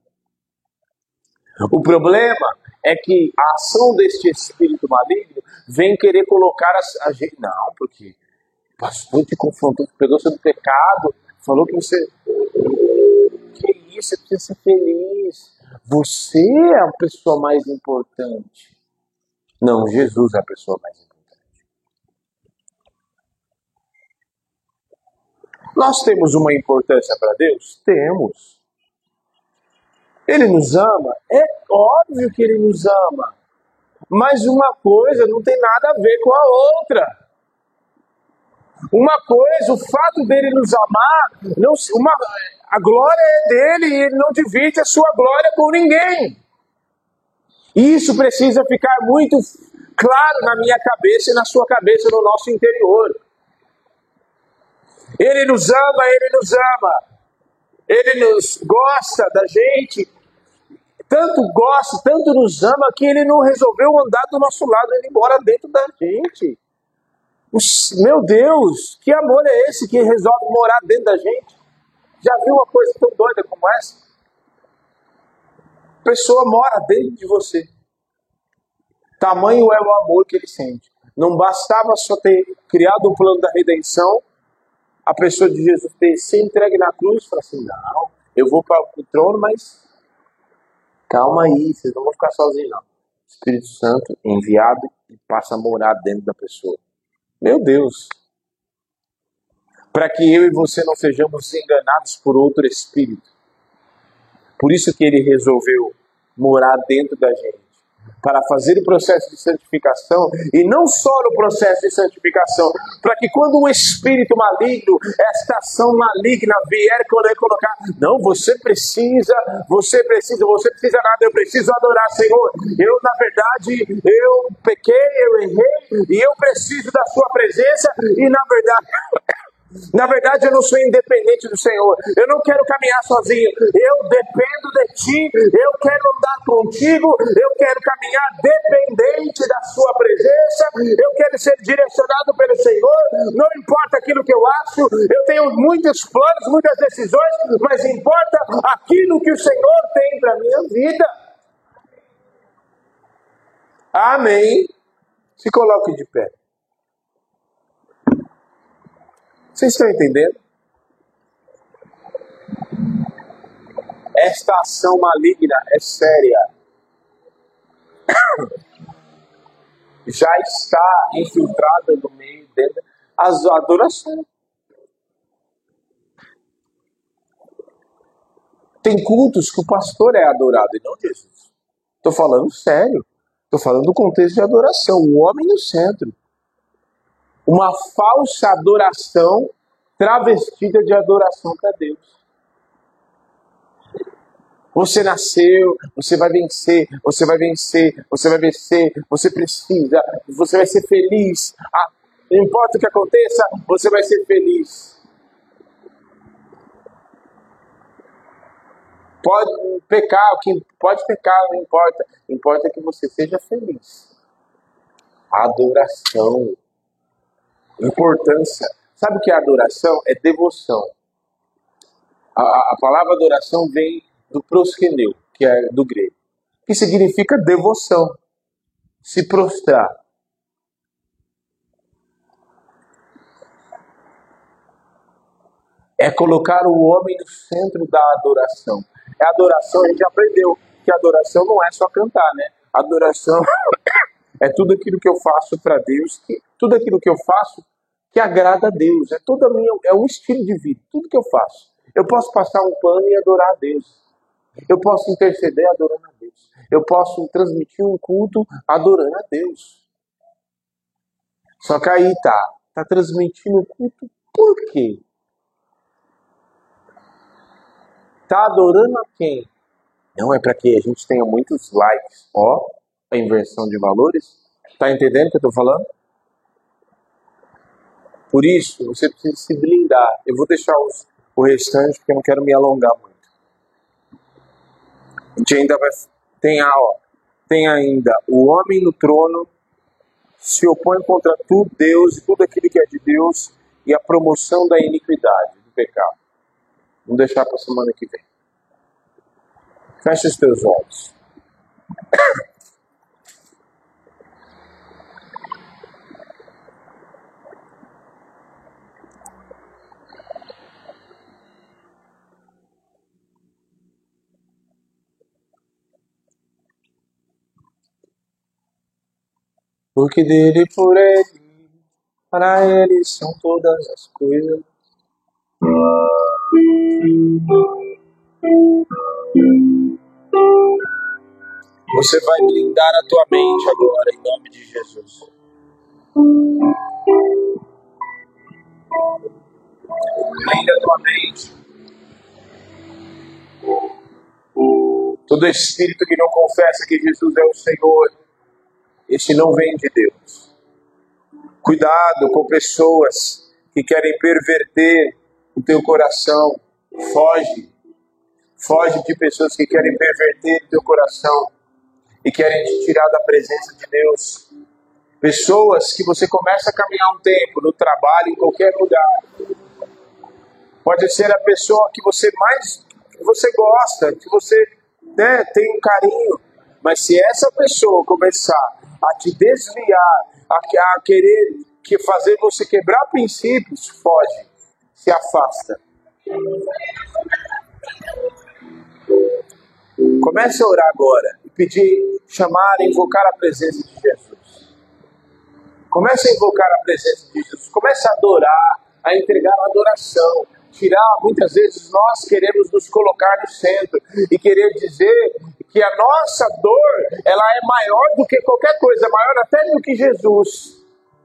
O problema é que a ação deste espírito maligno vem querer colocar a, a gente... Não, porque o pastor te confrontou, pegou sobre o pecado, falou que você... Que isso, você precisa ser feliz. Você é a pessoa mais importante. Não, Jesus é a pessoa mais importante. Nós temos uma importância para Deus? Temos. Ele nos ama? É óbvio que Ele nos ama. Mas uma coisa não tem nada a ver com a outra. Uma coisa, o fato dele nos amar, não, uma, a glória é dele e ele não divide a sua glória com ninguém. Isso precisa ficar muito claro na minha cabeça e na sua cabeça, no nosso interior. Ele nos ama, Ele nos ama. Ele nos gosta da gente. Tanto gosta, tanto nos ama, que Ele não resolveu andar do nosso lado, Ele mora dentro da gente. Meu Deus, que amor é esse que resolve morar dentro da gente? Já viu uma coisa tão doida como essa? A pessoa mora dentro de você. Tamanho é o amor que Ele sente. Não bastava só ter criado o plano da redenção, a pessoa de Jesus ter se entregue na cruz e falar assim, não, eu vou para o trono, mas calma aí, vocês não vão ficar sozinhos não. O Espírito Santo enviado e passa a morar dentro da pessoa. Meu Deus! Para que eu e você não sejamos enganados por outro espírito. Por isso que Ele resolveu morar dentro da gente. Para fazer o processo de santificação, e não só no processo de santificação, para que quando o espírito maligno, esta ação maligna vier colocar, não, você precisa, você precisa, você precisa nada, eu preciso adorar, Senhor. Eu, na verdade, eu pequei, eu errei, e eu preciso da sua presença, e na verdade... Na verdade, eu não sou independente do Senhor. Eu não quero caminhar sozinho. Eu dependo de Ti. Eu quero andar contigo. Eu quero caminhar dependente da Sua presença. Eu quero ser direcionado pelo Senhor. Não importa aquilo que eu acho. Eu tenho muitos planos, muitas decisões, mas importa aquilo que o Senhor tem para a minha vida. Amém. Se coloque de pé. Vocês estão entendendo? Esta ação maligna é séria. Já está infiltrada no meio dentro as adorações. Tem cultos que o pastor é adorado e não Jesus. Estou falando sério. Estou falando do contexto de adoração. O homem no centro. Uma falsa adoração travestida de adoração para Deus. Você nasceu, você vai vencer, você vai vencer, você vai vencer, você precisa, você vai ser feliz. Ah, não importa o que aconteça, você vai ser feliz. Pode pecar, o que pode pecar, não importa. Importa que você seja feliz. Adoração. Importância. Sabe o que é adoração? É devoção. A, a palavra adoração vem do proskeneu, que é do grego, que significa devoção, se prostrar. É colocar o homem no centro da adoração. É adoração, a gente aprendeu que adoração não é só cantar, né? Adoração é tudo aquilo que eu faço para Deus, que, tudo aquilo que eu faço que agrada a Deus. É toda a minha, é um estilo de vida, tudo que eu faço. Eu posso passar um pano e adorar a Deus. Eu posso interceder adorando a Deus. Eu posso transmitir um culto adorando a Deus. Só que aí tá, tá transmitindo o culto por quê? Tá adorando a quem? Não é para que a gente tenha muitos likes. Ó, a inversão de valores. Tá entendendo o que eu tô falando? Por isso, você precisa se blindar. Eu vou deixar os, o restante porque eu não quero me alongar muito. A gente ainda vai... Tem, ó, tem ainda o homem no trono se opõe contra tudo Deus e tudo aquilo que é de Deus e a promoção da iniquidade, do pecado. Vamos deixar para a semana que vem. Feche os teus olhos. Porque dele, por ele, para ele são todas as coisas. Você vai blindar a tua mente agora, em nome de Jesus. Blinda a tua mente. Todo espírito que não confessa que Jesus é o Senhor, esse não vem de Deus. Cuidado com pessoas que querem perverter o teu coração. Foge. Foge de pessoas que querem perverter o teu coração e querem te tirar da presença de Deus. Pessoas que você começa a caminhar um tempo, no trabalho, em qualquer lugar. Pode ser a pessoa que você mais que você gosta, que você, né, tem um carinho. Mas se essa pessoa começar a te desviar, a, a querer que fazer você quebrar princípios, foge, se afasta. Comece a orar agora e pedir, chamar, invocar a presença de Jesus. Comece a invocar a presença de Jesus. Comece a adorar, a entregar a adoração. Tirar, muitas vezes nós queremos nos colocar no centro e querer dizer que a nossa dor, ela é maior do que qualquer coisa, maior até do que Jesus.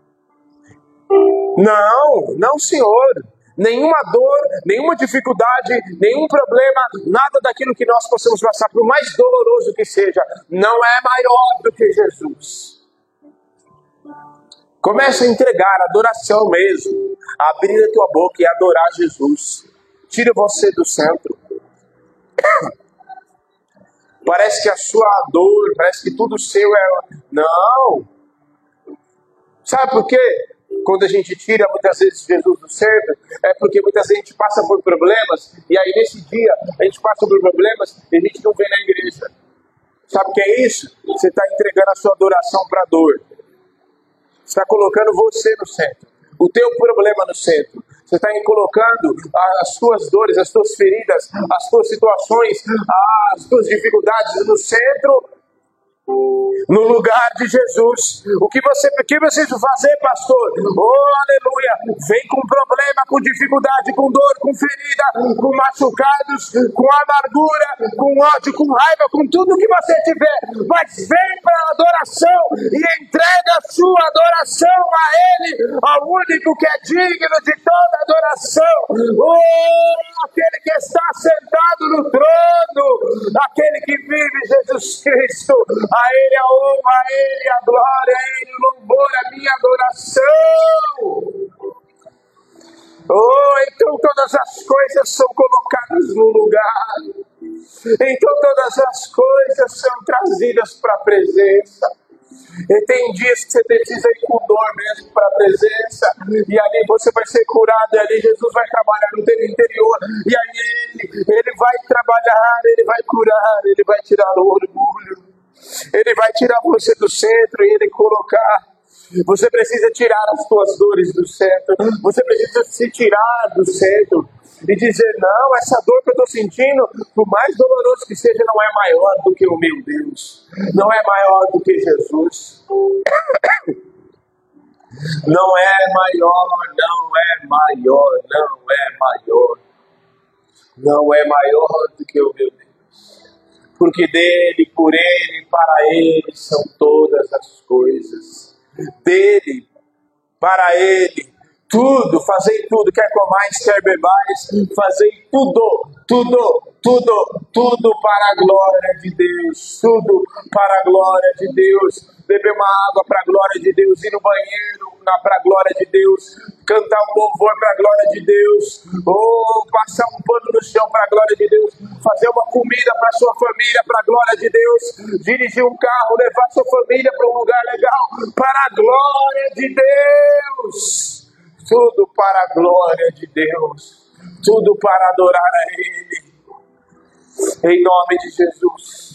Não, não, Senhor. Nenhuma dor, nenhuma dificuldade, nenhum problema, nada daquilo que nós possamos passar, por mais doloroso que seja, não é maior do que Jesus. Comece a entregar adoração mesmo, abrir a tua boca e adorar Jesus. Tira você do centro. Parece que a sua dor, parece que tudo seu é... Não! Sabe por quê? Quando a gente tira muitas vezes Jesus do centro, é porque muitas vezes a gente passa por problemas, e aí nesse dia a gente passa por problemas e a gente não vem na igreja. Sabe o que é isso? Você está entregando a sua adoração para a dor. Você está colocando você no centro, o teu problema no centro. Você está colocando as suas dores, as suas feridas, as suas situações, as suas dificuldades no centro, no lugar de Jesus. O que você que precisa fazer, pastor? Oh, aleluia! Vem com problema, com dificuldade, com dor, com ferida, com machucados, com amargura, com ódio, com raiva, com tudo que você tiver. Mas vem para a adoração e entrega a sua adoração a Ele, ao único que é digno de toda adoração. Oh, aquele que está sentado no trono, aquele que vive, Jesus Cristo. A Ele a honra, a Ele a glória, a Ele o louvor, a minha adoração. Oh, então todas as coisas são colocadas no lugar. Então todas as coisas são trazidas para a presença. E tem dias que você precisa ir com dor mesmo para a presença, e ali você vai ser curado, e ali Jesus vai trabalhar no teu interior, e aí Ele, Ele vai trabalhar, Ele vai curar, Ele vai tirar o orgulho. Ele vai tirar você do centro e Ele colocar. Você precisa tirar as suas dores do centro. Você precisa se tirar do centro e dizer, não, essa dor que eu estou sentindo, por mais doloroso que seja, não é maior do que o meu Deus. Não é maior do que Jesus. Não é maior, não é maior, não é maior. Não é maior do que o meu Deus. Porque dele, por ele, para ele são todas as coisas. Dele, para ele, tudo, fazei tudo, quer comais, quer bebais, fazei tudo, tudo, tudo, tudo para a glória de Deus, tudo para a glória de Deus. Beber uma água para a glória de Deus, ir no banheiro para a glória de Deus, cantar um louvor para a glória de Deus, ou passar um pano no chão para a glória de Deus, fazer uma comida para a sua família para a glória de Deus, dirigir um carro, levar sua família para um lugar legal para a glória de Deus. Tudo para a glória de Deus, tudo para adorar a Ele, em nome de Jesus.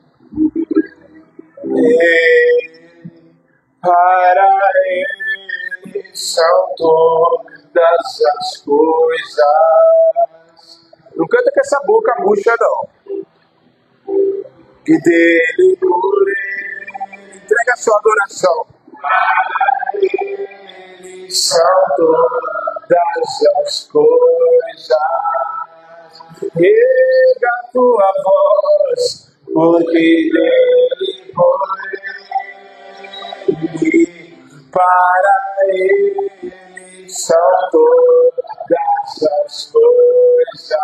E para Ele são todas as coisas. Não canta com essa boca murcha, não. E dele por Ele, entrega a sua adoração. Para Ele são todas as coisas. Erga a tua voz, porque dele por Ele, para Ele são todas as coisas.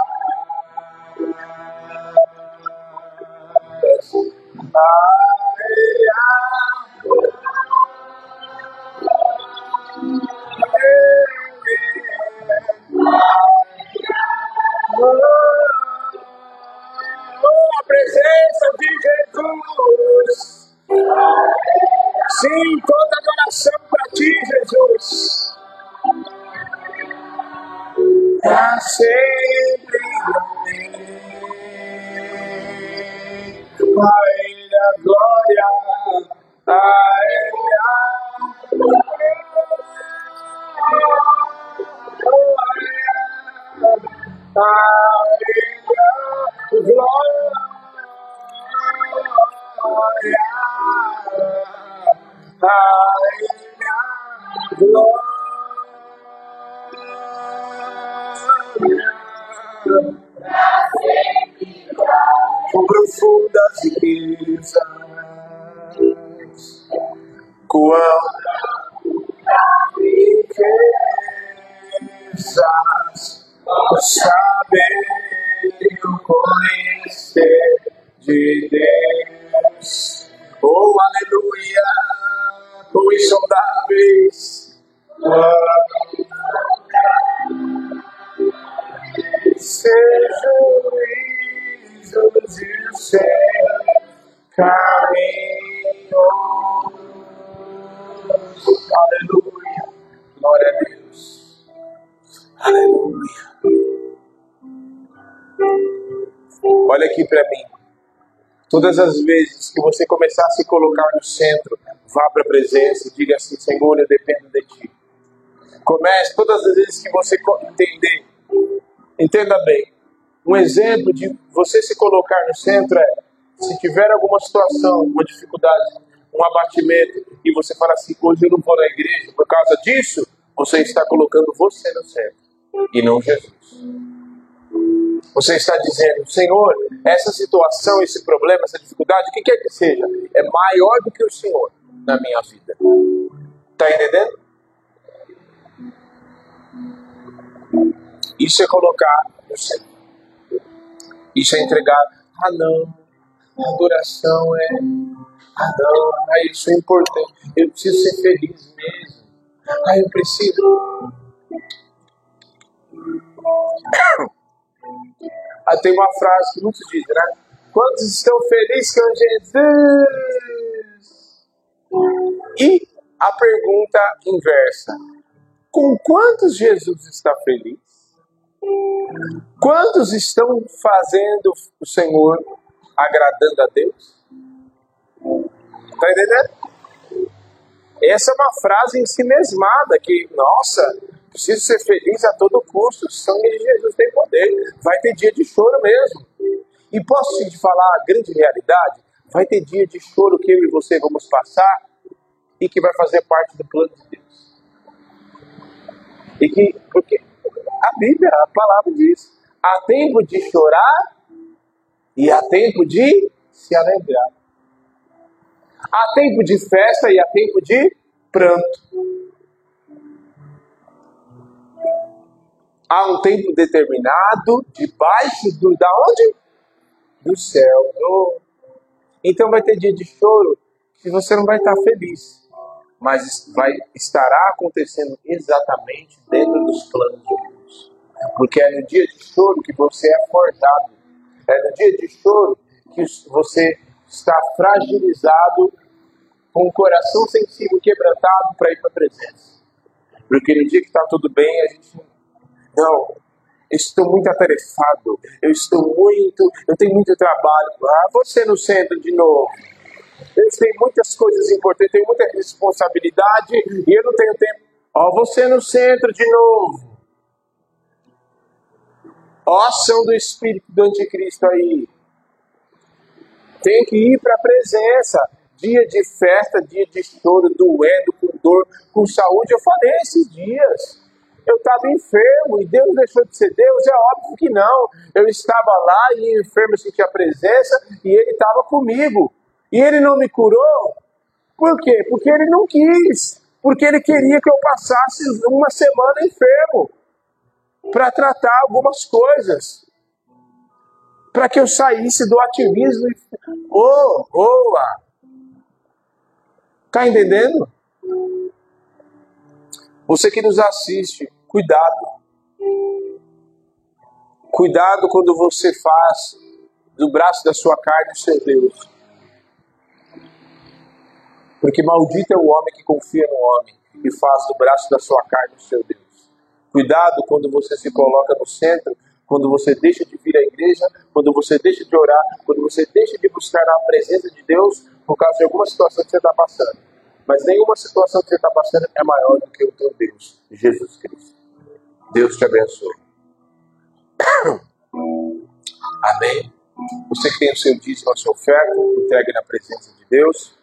A presença de Jesus. Sim, toda adoração para ti, Jesus. Para sempre a Ele a glória, a Ele a glória, a Ele a glória, a Ele a glória. Com profundas riquezas, quão riquezas, o saber e o conhecer de Deus. Oh, aleluia, quão insondáveis, sejam juízos e o seu caminho. Aleluia, glória a Deus. Aleluia. Olha aqui para mim. Todas as vezes que você começar a se colocar no centro, vá para a presença e diga assim, Senhor, eu dependo de Ti. Comece todas as vezes que você entender. Entenda bem. Um exemplo de você se colocar no centro é, se tiver alguma situação, uma dificuldade, um abatimento, e você fala assim, hoje eu não vou na igreja, por causa disso, você está colocando você no centro, e não Jesus. Você está dizendo, Senhor, essa situação, esse problema, essa dificuldade, o que quer que seja, é maior do que o Senhor na minha vida. Está entendendo? Isso é colocar no centro. Isso é entregar. Ah, não. A adoração é. Ah, não. Ah, isso é importante. Eu preciso ser feliz mesmo. Ah, eu preciso. Ah, tem uma frase que muitos dizem, né? Quantos estão felizes com Jesus? E a pergunta inversa. Com quantos Jesus está feliz? Quantos estão fazendo o Senhor agradando a Deus? Está entendendo? Essa é uma frase em si mesmada, que, nossa, preciso ser feliz a todo custo, o sangue de Jesus tem poder, vai ter dia de choro mesmo. E posso te falar a grande realidade? Vai ter dia de choro que eu e você vamos passar e que vai fazer parte do plano de Deus. E que, porque a Bíblia, a palavra diz, há tempo de chorar e há tempo de se alegrar. Há tempo de festa e há tempo de pranto. Há um tempo determinado debaixo do, da onde? Do céu. Oh. Então vai ter dia de choro que você não vai estar feliz, mas vai, estará acontecendo exatamente dentro dos planos de Deus. Porque é no dia de choro que você é forjado. É no dia de choro que você está fragilizado, com o coração sensível quebrantado para ir para a presença. Porque no dia que está tudo bem, a gente não, eu estou muito atarefado, eu estou muito, eu tenho muito trabalho. Ah, você no centro de novo. Eu tenho muitas coisas importantes, tenho muita responsabilidade e eu não tenho tempo. Ó, você no centro de novo. Ó, a ação do Espírito do Anticristo aí. Tem que ir para a presença. Dia de festa, dia de choro, doendo, com dor, com saúde. Eu falei esses dias. Eu estava enfermo e Deus deixou de ser Deus? É óbvio que não. Eu estava lá e enfermo, sentia a presença e Ele estava comigo. E Ele não me curou? Por quê? Porque Ele não quis. Porque Ele queria que eu passasse uma semana enfermo para tratar algumas coisas. Para que eu saísse do ativismo. Oh, boa! Está entendendo? Você que nos assiste, cuidado. Cuidado quando você faz do braço da sua carne o seu Deus. Porque maldito é o homem que confia no homem e faz do braço da sua carne o seu Deus. Cuidado quando você se coloca no centro, quando você deixa de vir à igreja, quando você deixa de orar, quando você deixa de buscar a presença de Deus por causa de alguma situação que você está passando. Mas nenhuma situação que você está passando é maior do que o teu Deus, Jesus Cristo. Deus te abençoe. Amém. Você que tem o seu dízimo, a sua oferta, entregue na presença de Deus.